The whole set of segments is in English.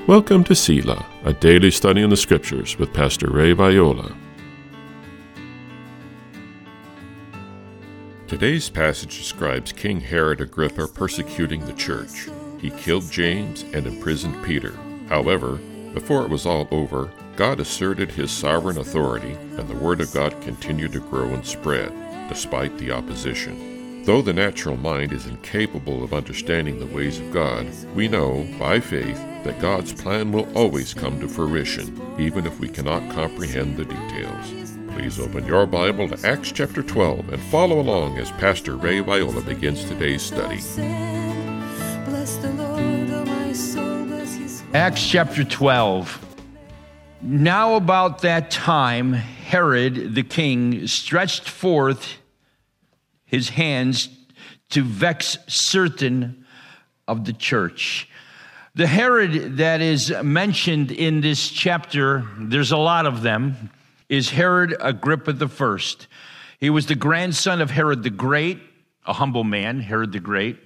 Welcome to Selah, a daily study in the Scriptures with Pastor Ray Viola. Today's passage describes King Herod Agrippa persecuting the church. He killed James and imprisoned Peter. However, before it was all over, God asserted his sovereign authority, and the Word of God continued to grow and spread, despite the opposition. Though the natural mind is incapable of understanding the ways of God, we know, by faith, that God's plan will always come to fruition, even if we cannot comprehend the details. Please open your Bible to Acts chapter 12 and follow along as Pastor Ray Viola begins today's study. Acts chapter 12. Now about that time, Herod the king stretched forth his hands to vex certain of the church. The Herod that is mentioned in this chapter, there's a lot of them, is Herod Agrippa I. He was the grandson of Herod the Great, a humble man, Herod the Great,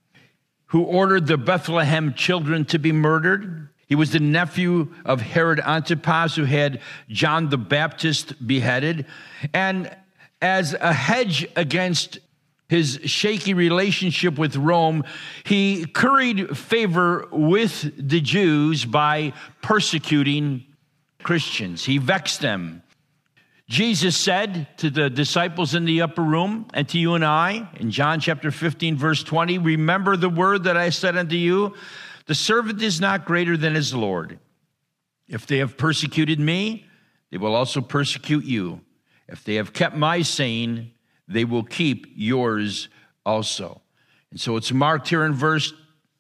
who ordered the Bethlehem children to be murdered. He was the nephew of Herod Antipas, who had John the Baptist beheaded. And as a hedge against his shaky relationship with Rome, he curried favor with the Jews by persecuting Christians. He vexed them. Jesus said to the disciples in the upper room and to you and I, in John chapter 15, verse 20, remember the word that I said unto you, the servant is not greater than his Lord. If they have persecuted me, they will also persecute you. If they have kept my saying, they will keep yours also. And so it's marked here in verse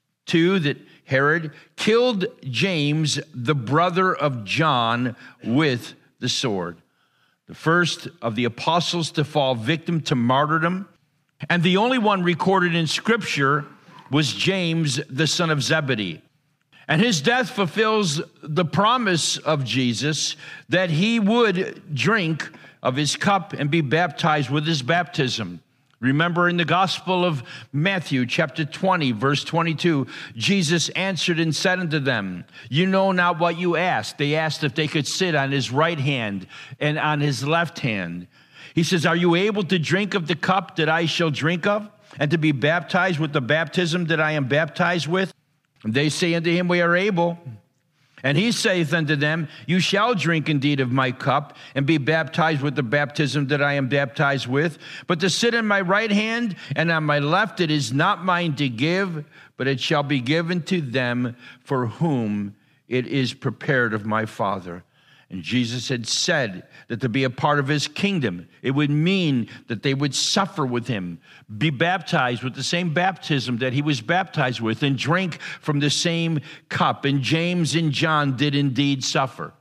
2 that Herod killed James, the brother of John, with the sword. The first of the apostles to fall victim to martyrdom, and the only one recorded in Scripture was James, the son of Zebedee. And his death fulfills the promise of Jesus that he would drink of his cup and be baptized with his baptism. Remember in the Gospel of Matthew, chapter 20, verse 22, Jesus answered and said unto them, you know not what you ask. They asked if they could sit on his right hand and on his left hand. He says, are you able to drink of the cup that I shall drink of, and to be baptized with the baptism that I am baptized with? And they say unto him, we are able. And he saith unto them, you shall drink indeed of my cup, and be baptized with the baptism that I am baptized with. But to sit on my right hand and on my left, it is not mine to give, but it shall be given to them for whom it is prepared of my Father. And Jesus had said that to be a part of his kingdom, it would mean that they would suffer with him, be baptized with the same baptism that he was baptized with, and drink from the same cup. And James and John did indeed suffer.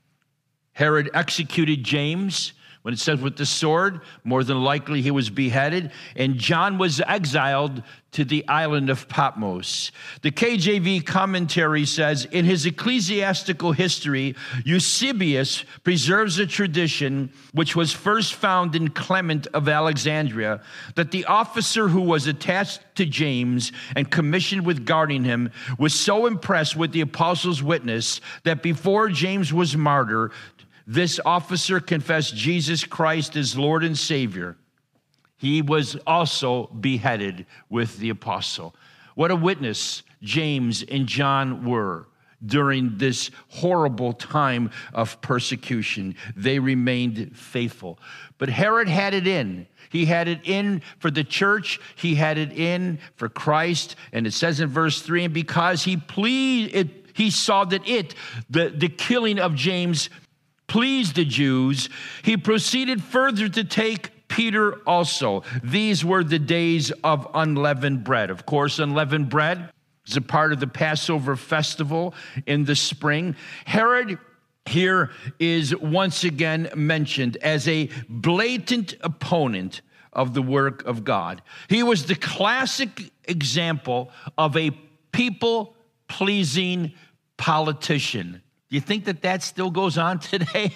Herod executed James. When it says with the sword, more than likely he was beheaded, and John was exiled to the island of Patmos. The KJV commentary says, in his ecclesiastical history, Eusebius preserves a tradition which was first found in Clement of Alexandria, that the officer who was attached to James and commissioned with guarding him was so impressed with the apostles' witness that before James was martyred, this officer confessed Jesus Christ as Lord and Savior. He was also beheaded with the apostle. What a witness James and John were during this horrible time of persecution. They remained faithful. But Herod had it in. He had it in for the church. He had it in for Christ. And it says in verse 3, and because he saw that the killing of James pleased the Jews, he proceeded further to take Peter also. These were the days of unleavened bread. Of course, unleavened bread is a part of the Passover festival in the spring. Herod here is once again mentioned as a blatant opponent of the work of God. He was the classic example of a people-pleasing politician. Do you think that still goes on today?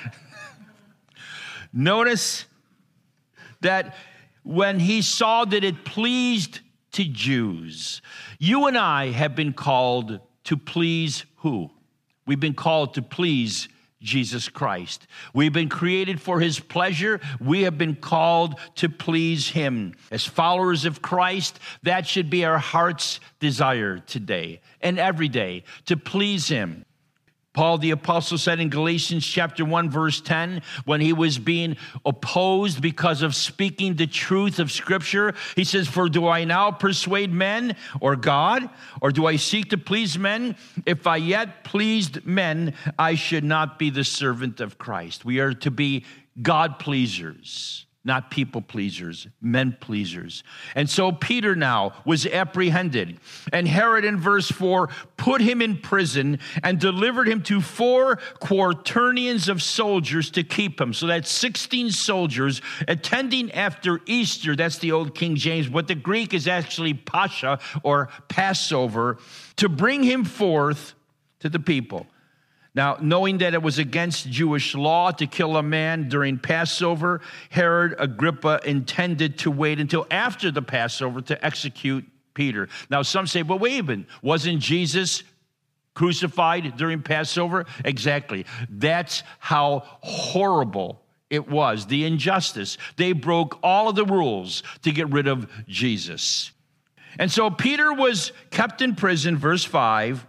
Notice that when he saw that it pleased to Jews, you and I have been called to please who? We've been called to please Jesus Christ. We've been created for his pleasure. We have been called to please him. As followers of Christ, that should be our heart's desire today and every day, to please him. Paul the apostle said in Galatians chapter 1, verse 10, when he was being opposed because of speaking the truth of Scripture, he says, "For do I now persuade men or God, or do I seek to please men? If I yet pleased men, I should not be the servant of Christ." We are to be God pleasers, not people pleasers, men pleasers. And so Peter now was apprehended, and Herod in verse 4 put him in prison and delivered him to 4 quaternions of soldiers to keep him. So that's 16 soldiers attending after Easter. That's the old King James, but the Greek is actually Pascha or Passover, to bring him forth to the people. Now, knowing that it was against Jewish law to kill a man during Passover, Herod Agrippa intended to wait until after the Passover to execute Peter. Now, some say, well, wait a minute, wasn't Jesus crucified during Passover? Exactly. That's how horrible it was, the injustice. They broke all of the rules to get rid of Jesus. And so Peter was kept in prison, verse 5,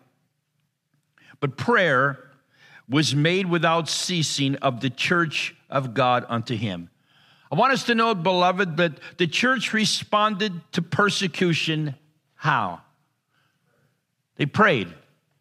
but prayer was made without ceasing of the church of God unto him. I want us to know, beloved, that the church responded to persecution. How? They prayed.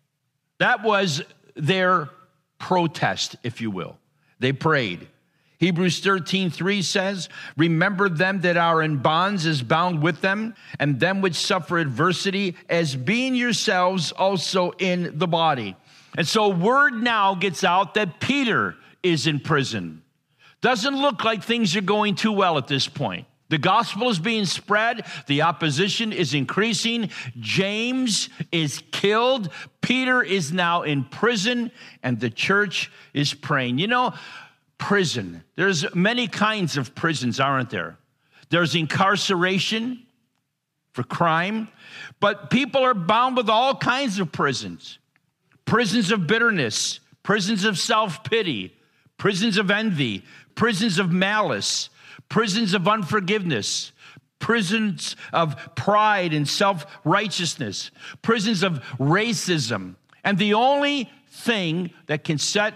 That was their protest, if you will. They prayed. Hebrews 13:3 says, "Remember them that are in bonds as bound with them, and them which suffer adversity, as being yourselves also in the body." And so word now gets out that Peter is in prison. Doesn't look like things are going too well at this point. The gospel is being spread. The opposition is increasing. James is killed. Peter is now in prison, and the church is praying. You know, prison. There's many kinds of prisons, aren't there? There's incarceration for crime, but people are bound with all kinds of prisons. Prisons of bitterness, prisons of self-pity, prisons of envy, prisons of malice, prisons of unforgiveness, prisons of pride and self-righteousness, prisons of racism. And the only thing that can set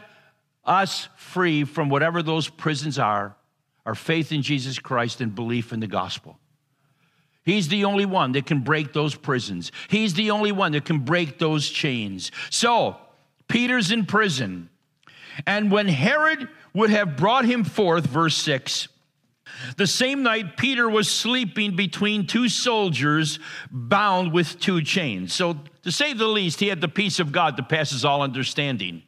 us free from whatever those prisons are faith in Jesus Christ and belief in the gospel. He's the only one that can break those prisons. He's the only one that can break those chains. So, Peter's in prison. And when Herod would have brought him forth, verse 6, the same night Peter was sleeping between 2 soldiers bound with 2 chains. So, to say the least, he had the peace of God that passes all understanding.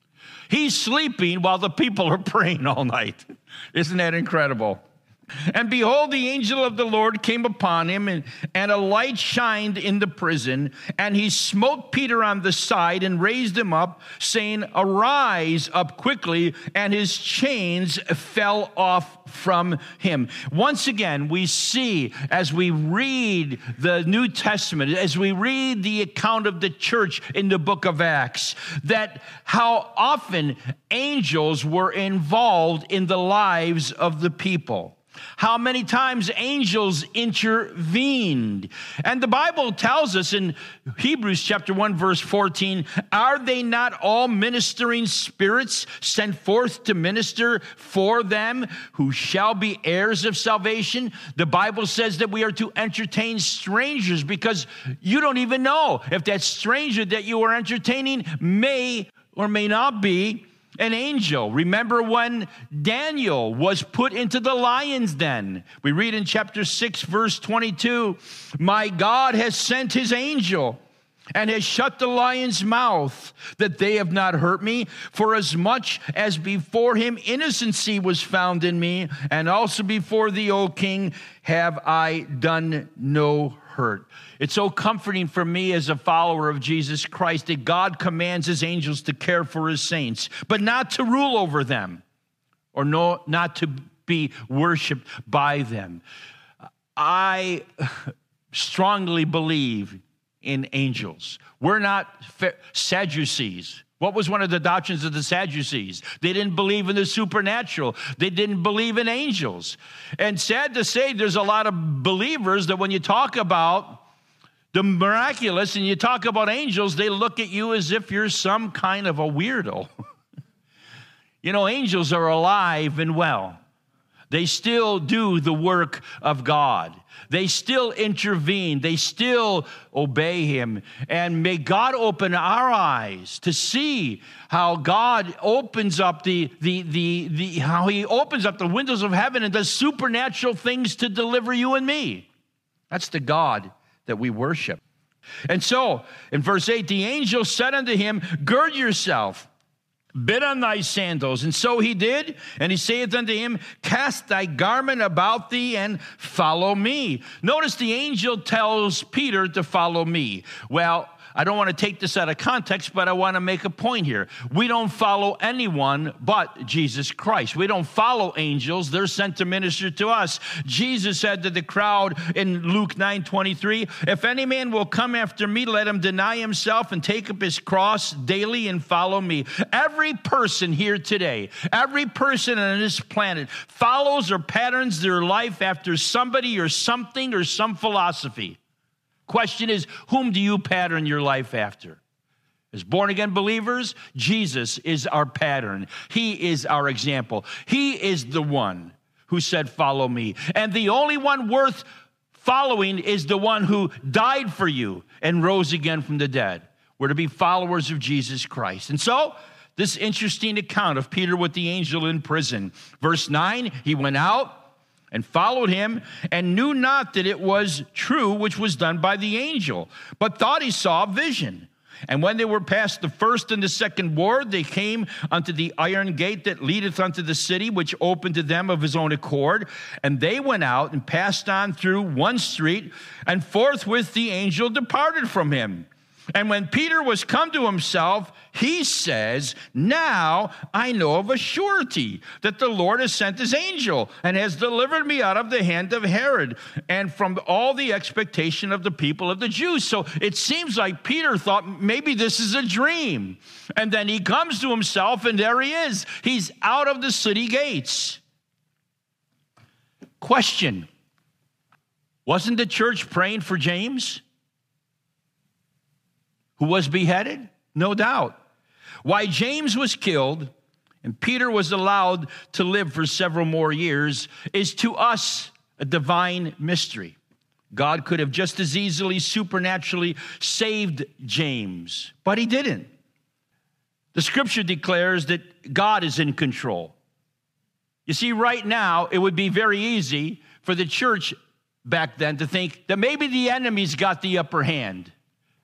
He's sleeping while the people are praying all night. Isn't that incredible? And behold, the angel of the Lord came upon him, and a light shined in the prison. And he smote Peter on the side and raised him up, saying, "Arise up quickly." And his chains fell off from him. Once again, we see as we read the New Testament, as we read the account of the church in the book of Acts, that how often angels were involved in the lives of the people. How many times angels intervened. And the Bible tells us in Hebrews chapter 1, verse 14, "Are they not all ministering spirits sent forth to minister for them who shall be heirs of salvation?" The Bible says that we are to entertain strangers, because you don't even know if that stranger that you are entertaining may or may not be an angel. Remember when Daniel was put into the lion's den? We read in chapter 6, verse 22, "My God has sent his angel and has shut the lion's mouth, that they have not hurt me. For as much as before him innocency was found in me, and also before thee, O king, have I done no hurt." It's so comforting for me as a follower of Jesus Christ that God commands his angels to care for his saints, but not to rule over them, or not to be worshiped by them. I strongly believe in angels. We're not Sadducees. What was one of the doctrines of the Sadducees? They didn't believe in the supernatural. They didn't believe in angels. And sad to say, there's a lot of believers that when you talk about the miraculous and you talk about angels, they look at you as if you're some kind of a weirdo. You know, angels are alive and well. They still do the work of God. They still intervene. They still obey him. And may God open our eyes to see how God opens up how he opens up the windows of heaven and does supernatural things to deliver you and me. That's the God that we worship. And so, in verse 8, the angel said unto him, gird yourself, bid on thy sandals. And so he did, and he saith unto him, cast thy garment about thee and follow me. Notice the angel tells Peter to follow me. Well, I don't want to take this out of context, but I want to make a point here. We don't follow anyone but Jesus Christ. We don't follow angels. They're sent to minister to us. Jesus said to the crowd in Luke 9:23, if any man will come after me, let him deny himself and take up his cross daily and follow me. Every person here today, every person on this planet follows or patterns their life after somebody or something or some philosophy. Question is, whom do you pattern your life after? As born-again believers, Jesus is our pattern. He is our example. He is the one who said, follow me. And the only one worth following is the one who died for you and rose again from the dead. We're to be followers of Jesus Christ. And so, this interesting account of Peter with the angel in prison. Verse 9, he went out and followed him, and knew not that it was true which was done by the angel, but thought he saw a vision. And when they were past the first and the second ward, they came unto the iron gate that leadeth unto the city, which opened to them of his own accord. And they went out and passed on through one street, and forthwith the angel departed from him. And when Peter was come to himself, he says, now I know of a surety that the Lord has sent his angel and has delivered me out of the hand of Herod and from all the expectation of the people of the Jews. So it seems like Peter thought maybe this is a dream. And then he comes to himself, and there he is. He's out of the city gates. Question: wasn't the church praying for James, who was beheaded? No doubt. Why James was killed and Peter was allowed to live for several more years is to us a divine mystery. God could have just as easily supernaturally saved James, but he didn't. The scripture declares that God is in control. You see, right now, it would be very easy for the church back then to think that maybe the enemy's got the upper hand.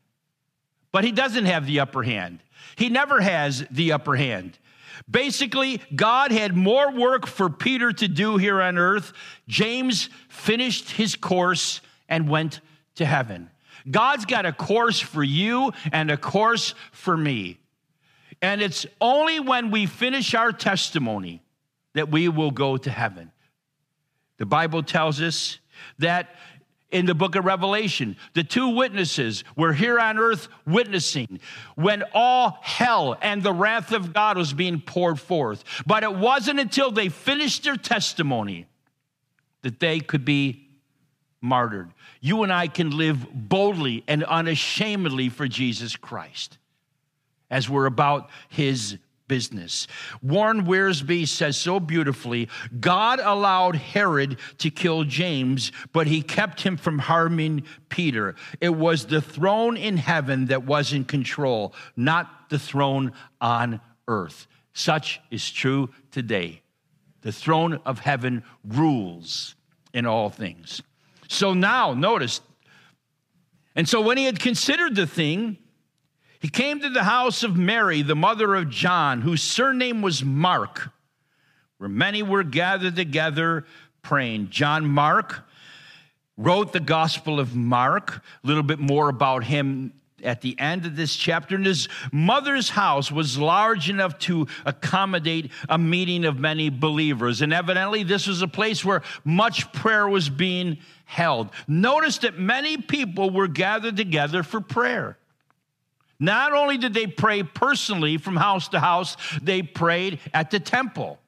But he doesn't have the upper hand. He never has the upper hand. Basically, God had more work for Peter to do here on earth. James finished his course and went to heaven. God's got a course for you and a course for me. And it's only when we finish our testimony that we will go to heaven. The Bible tells us that in the book of Revelation, the two witnesses were here on earth witnessing when all hell and the wrath of God was being poured forth. But it wasn't until they finished their testimony that they could be martyred. You and I can live boldly and unashamedly for Jesus Christ as we're about his business. Warren Wiersbe says so beautifully, God allowed Herod to kill James, but he kept him from harming Peter. It was the throne in heaven that was in control, not the throne on earth. Such is true today. The throne of heaven rules in all things. So now, notice, and so when he had considered the thing, he came to the house of Mary, the mother of John, whose surname was Mark, where many were gathered together praying. John Mark wrote the Gospel of Mark, a little bit more about him at the end of this chapter. And his mother's house was large enough to accommodate a meeting of many believers. And evidently, this was a place where much prayer was being held. Notice that many people were gathered together for prayer. Not only did they pray personally from house to house, they prayed at the temple.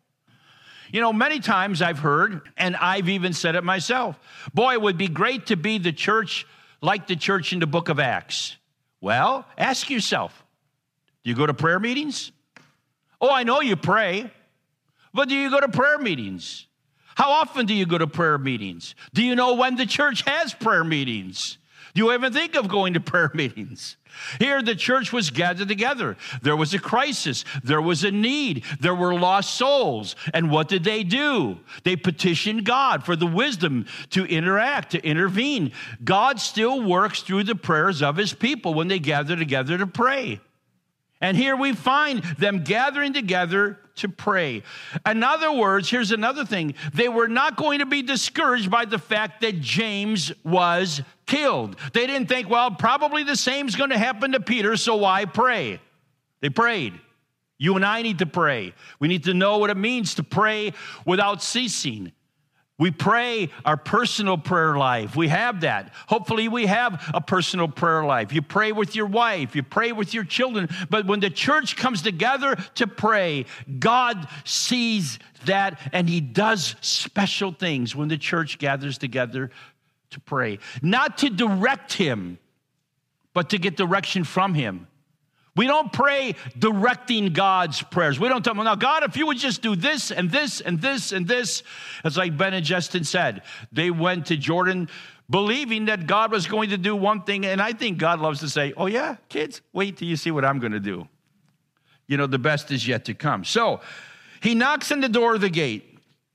You know, many times I've heard, and I've even said it myself, boy, it would be great to be the church like the church in the book of Acts. Well, ask yourself, do you go to prayer meetings? Oh, I know you pray, but do you go to prayer meetings? How often do you go to prayer meetings? Do you know when the church has prayer meetings? Do you ever think of going to prayer meetings? Here, the church was gathered together. There was a crisis. There was a need. There were lost souls. And what did they do? They petitioned God for the wisdom to interact, to intervene. God still works through the prayers of his people when they gather together to pray. And here we find them gathering together to pray. In other words, here's another thing. They were not going to be discouraged by the fact that James was killed. They didn't think, well, probably the same is going to happen to Peter, so why pray? They prayed. You and I need to pray. We need to know what it means to pray without ceasing. We pray our personal prayer life. We have that. Hopefully we have a personal prayer life. You pray with your wife. You pray with your children. But when the church comes together to pray, God sees that and he does special things when the church gathers together to pray. Not to direct him, but to get direction from him. We don't pray directing God's prayers. We don't tell him, now, God, if you would just do this and this and this and this. It's like Ben and Justin said. They went to Jordan believing that God was going to do one thing. And I think God loves to say, oh, yeah, kids, wait till you see what I'm going to do. You know, the best is yet to come. So he knocks on the door of the gate.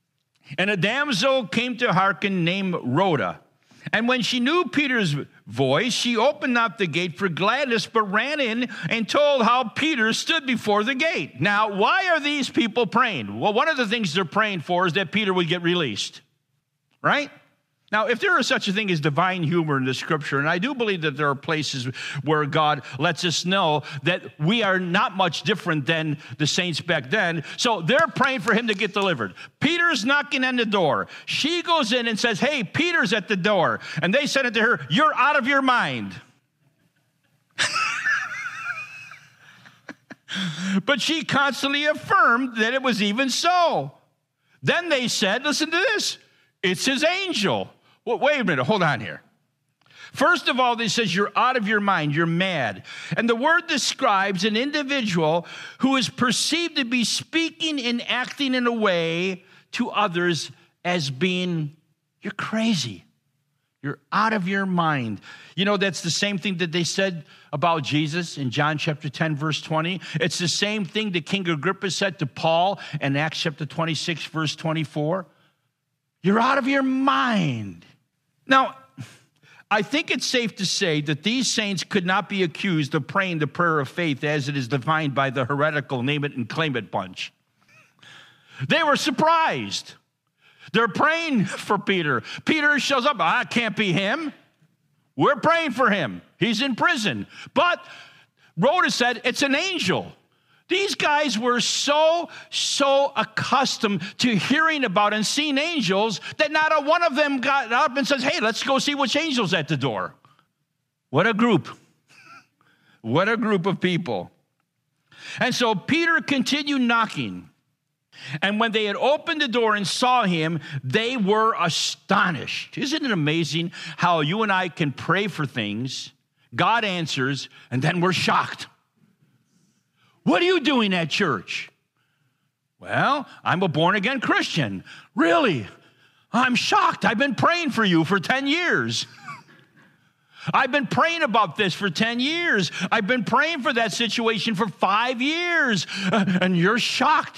And a damsel came to hearken named Rhoda. And when she knew Peter's voice, she opened not the gate for gladness, but ran in and told how Peter stood before the gate. Now, why are these people praying? Well, one of the things they're praying for is that Peter would get released, right? Now, if there is such a thing as divine humor in the scripture, and I do believe that there are places where God lets us know that we are not much different than the saints back then. So they're praying for him to get delivered. Peter's knocking on the door. She goes in and says, hey, Peter's at the door. And they said it to her, you're out of your mind. But she constantly affirmed that it was even so. Then they said, listen to this, it's his angel. Well, wait a minute, hold on here. First of all, they says you're out of your mind, you're mad. And the word describes an individual who is perceived to be speaking and acting in a way to others as being, you're crazy. You're out of your mind. You know, that's the same thing that they said about Jesus in John chapter 10, verse 20. It's the same thing that King Agrippa said to Paul in Acts chapter 26, verse 24. You're out of your mind. Now, I think it's safe to say that these saints could not be accused of praying the prayer of faith as it is defined by the heretical name it and claim it bunch. They were surprised. They're praying for Peter. Peter shows up. It can't be him. We're praying for him. He's in prison. But Rhoda said it's an angel. These guys were so accustomed to hearing about and seeing angels that not a one of them got up and says, hey, let's go see which angel's at the door. What a group. What a group of people. And so Peter continued knocking. And when they had opened the door and saw him, they were astonished. Isn't it amazing how you and I can pray for things, God answers, and then we're shocked. What are you doing at church? Well, I'm a born-again Christian. Really? I'm shocked. I've been praying for you for 10 years. I've been praying about this for 10 years. I've been praying for that situation for 5 years. And you're shocked.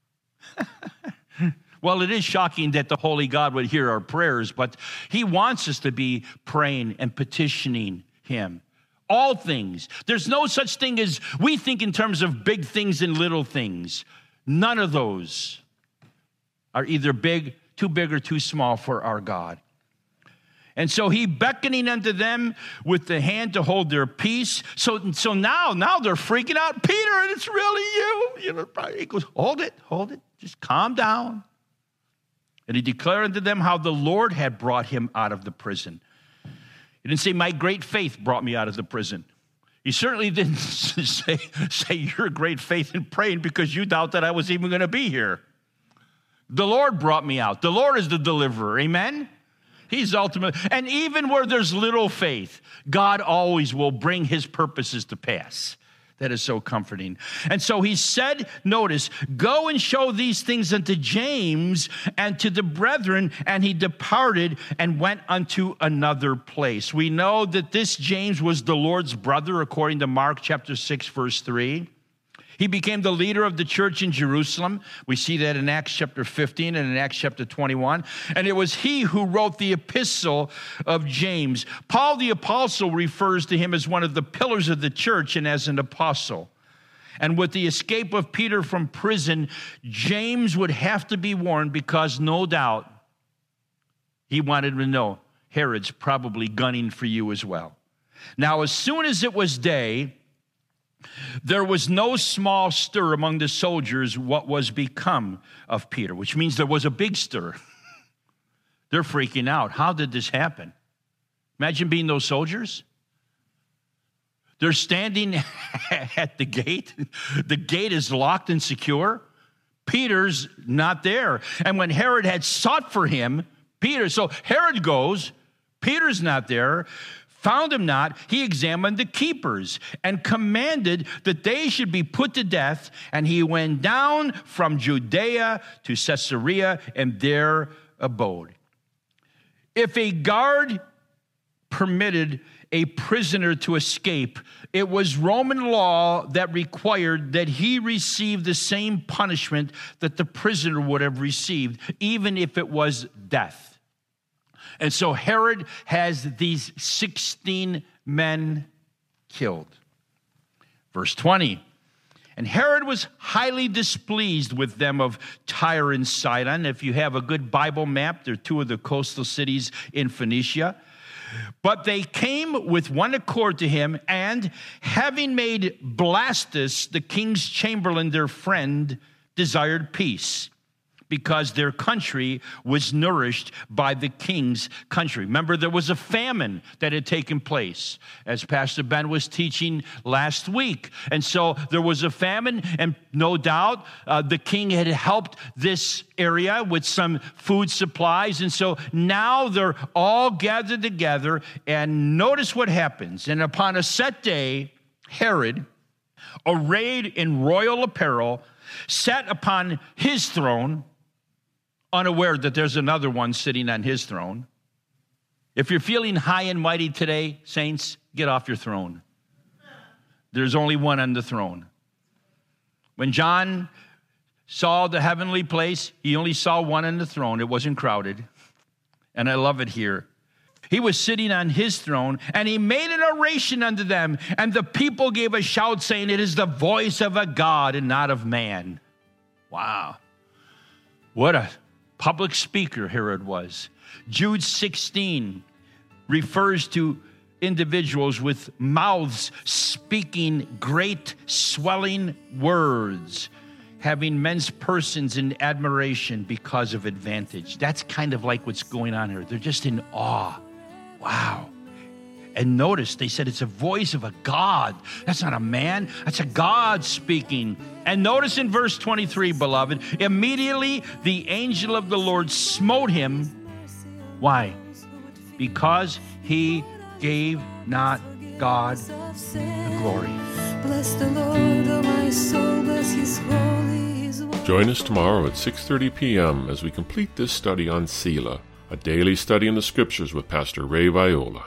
Well, it is shocking that the Holy God would hear our prayers, but he wants us to be praying and petitioning him. All things. There's no such thing as we think in terms of big things and little things. None of those are either big, too big or too small for our God. And so he beckoning unto them with the hand to hold their peace. So now they're freaking out. Peter, and it's really you. You know, he goes, hold it. Just calm down. And he declared unto them how the Lord had brought him out of the prison. He didn't say, my great faith brought me out of the prison. He certainly didn't say your great faith in praying because you doubt that I was even going to be here. The Lord brought me out. The Lord is the deliverer. Amen? He's ultimate. And even where there's little faith, God always will bring his purposes to pass. That is so comforting. And so he said, notice, go and show these things unto James and to the brethren. And he departed and went unto another place. We know that this James was the Lord's brother, according to Mark chapter 6, verse 3. He became the leader of the church in Jerusalem. We see that in Acts chapter 15 and in Acts chapter 21. And it was he who wrote the epistle of James. Paul the apostle refers to him as one of the pillars of the church and as an apostle. And with the escape of Peter from prison, James would have to be warned because no doubt he wanted to know, Herod's probably gunning for you as well. Now, as soon as it was day, there was no small stir among the soldiers what was become of Peter, which means there was a big stir. They're freaking out. How did this happen? Imagine being those soldiers. They're standing at the gate. The gate is locked and secure. Peter's not there. And when Herod had sought for him, so Herod goes, Peter's not there. Found him not, he examined the keepers and commanded that they should be put to death. And he went down from Judea to Caesarea and there abode. If a guard permitted a prisoner to escape, it was Roman law that required that he receive the same punishment that the prisoner would have received, even if it was death. And so Herod has these 16 men killed. Verse 20, and Herod was highly displeased with them of Tyre and Sidon. If you have a good Bible map, they're two of the coastal cities in Phoenicia. But they came with one accord to him, and having made Blastus, the king's chamberlain, their friend, desired peace, because their country was nourished by the king's country. Remember, there was a famine that had taken place, as Pastor Ben was teaching last week. And so there was a famine, and no doubt the king had helped this area with some food supplies. And so now they're all gathered together, and notice what happens. And upon a set day, Herod, arrayed in royal apparel, sat upon his throne, unaware that there's another one sitting on his throne. If you're feeling high and mighty today, saints, get off your throne. There's only one on the throne. When John saw the heavenly place, he only saw one on the throne. It wasn't crowded. And I love it here. He was sitting on his throne, and he made an oration unto them, and the people gave a shout, saying, it is the voice of a God and not of man. Wow. What a public speaker Herod was. Jude 16 refers to individuals with mouths speaking great swelling words, having men's persons in admiration because of advantage. That's kind of like what's going on here. They're just in awe. Wow. And notice, they said it's a voice of a God. That's not a man. That's a God speaking. And notice in verse 23, beloved, immediately the angel of the Lord smote him. Why? Because he gave not God the glory. Bless the Lord, oh my soul, bless his holy, his word. Join us tomorrow at 6:30 p.m. as we complete this study on Selah, a daily study in the Scriptures with Pastor Ray Viola.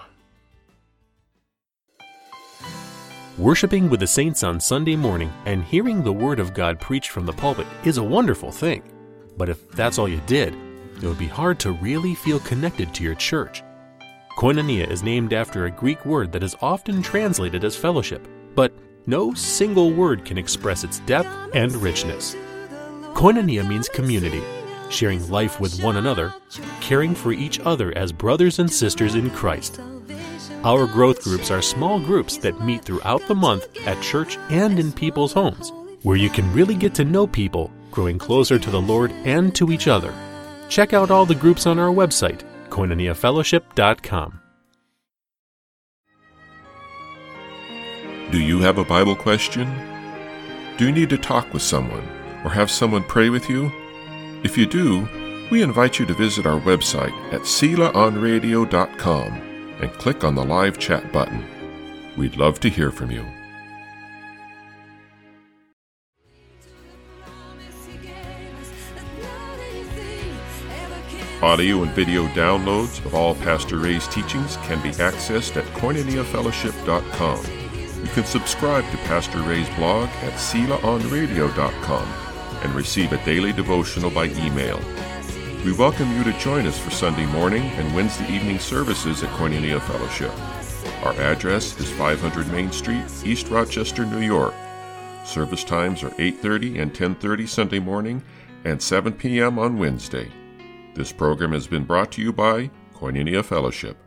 Worshiping with the saints on Sunday morning and hearing the Word of God preached from the pulpit is a wonderful thing. But if that's all you did, it would be hard to really feel connected to your church. Koinonia is named after a Greek word that is often translated as fellowship, but no single word can express its depth and richness. Koinonia means community, sharing life with one another, caring for each other as brothers and sisters in Christ. Our growth groups are small groups that meet throughout the month at church and in people's homes, where you can really get to know people, growing closer to the Lord and to each other. Check out all the groups on our website, koinoniafellowship.com. Do you have a Bible question? Do you need to talk with someone or have someone pray with you? If you do, we invite you to visit our website at selaonradio.com and click on the live chat button. We'd love to hear from you. Audio and video downloads of all Pastor Ray's teachings can be accessed at koinoniafellowship.com. You can subscribe to Pastor Ray's blog at selaonradio.com and receive a daily devotional by email. We welcome you to join us for Sunday morning and Wednesday evening services at Koinonia Fellowship. Our address is 500 Main Street, East Rochester, New York. Service times are 8:30 and 10:30 Sunday morning and 7 p.m. on Wednesday. This program has been brought to you by Koinonia Fellowship.